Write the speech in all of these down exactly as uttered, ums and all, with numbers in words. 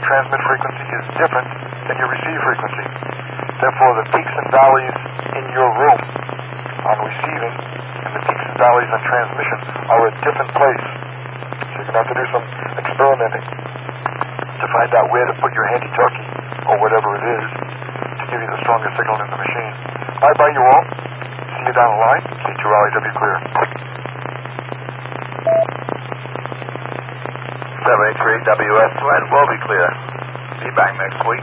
transmit frequency is different than your receive frequency. Therefore, the peaks and valleys in your room on receiving and the peaks and valleys on transmission are a different place. So you're going to have to do some experimenting to find out where to put your handy-talkie or whatever it is to give you the strongest signal in the machine. Bye-bye, you all. See you down the line. K two L I W clear. seventy-three W S Sweat will be clear. Be back next week.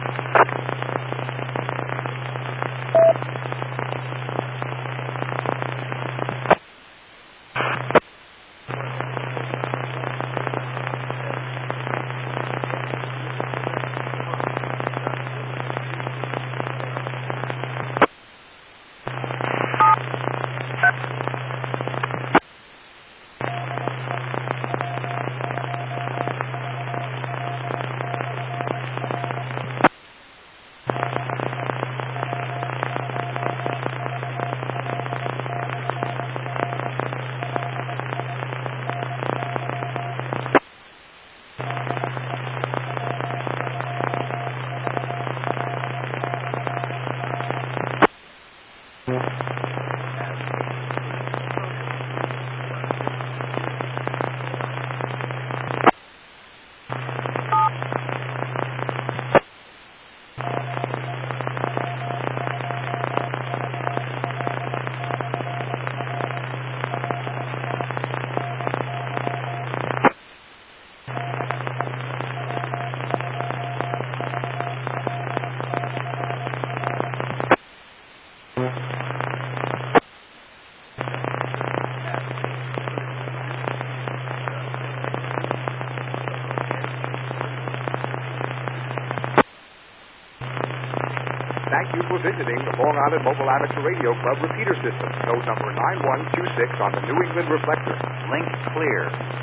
Thank you for visiting the Long Island Mobile Amateur Radio Club repeater system, node number nine one two six on the New England reflector. Link clear.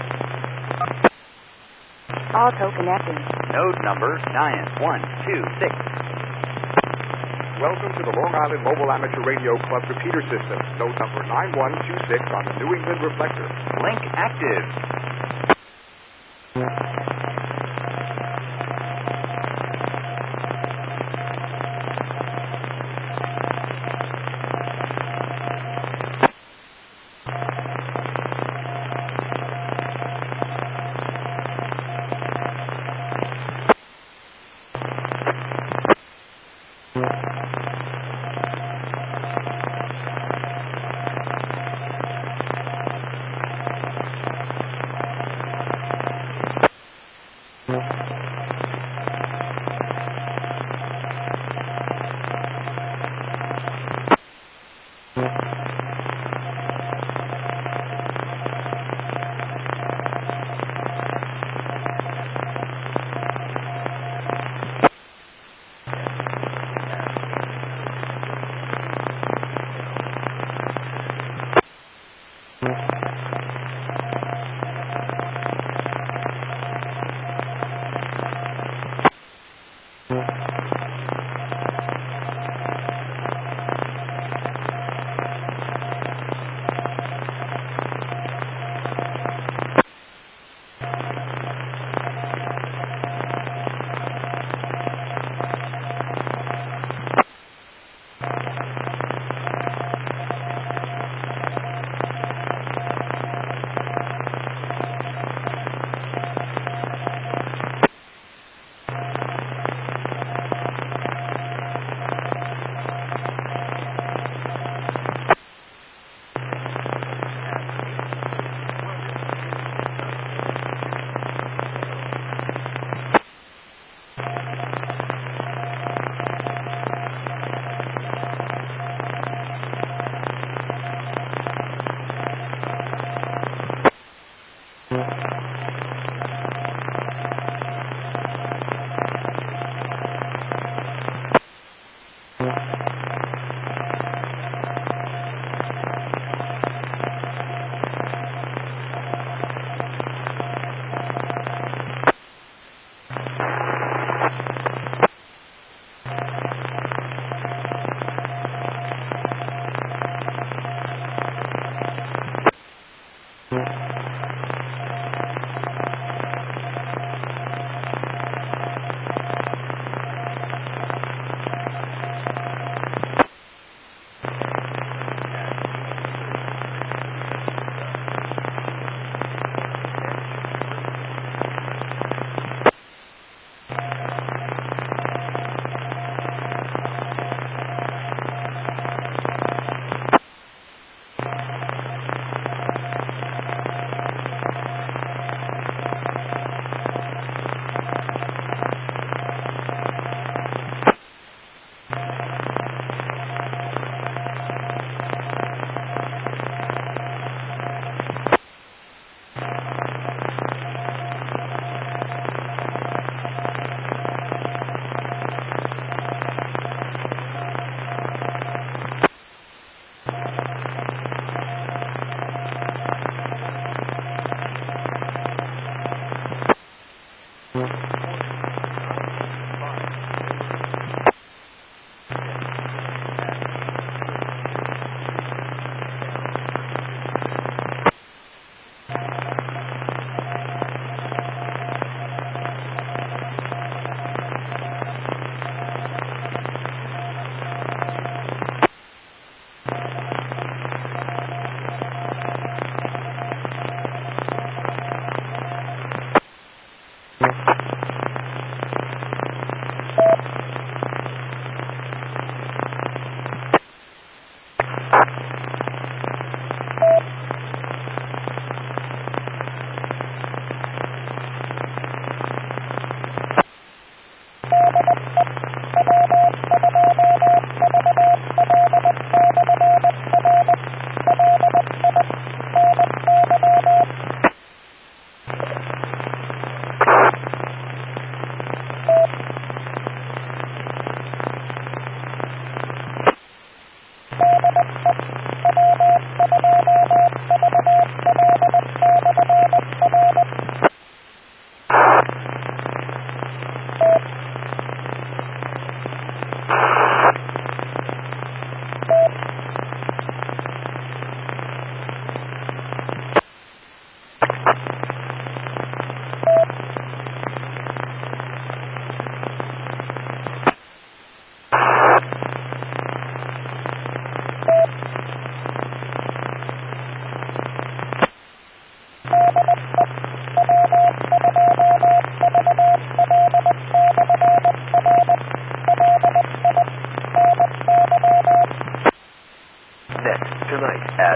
Auto connecting. Node number nine one two six. Welcome to the Long Island Mobile Amateur Radio Club repeater system, node number nine one two six on the New England reflector. Link active.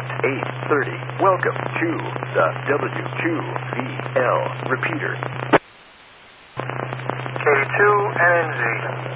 at eight thirty. Welcome to the W two V L repeater. K two N N Z.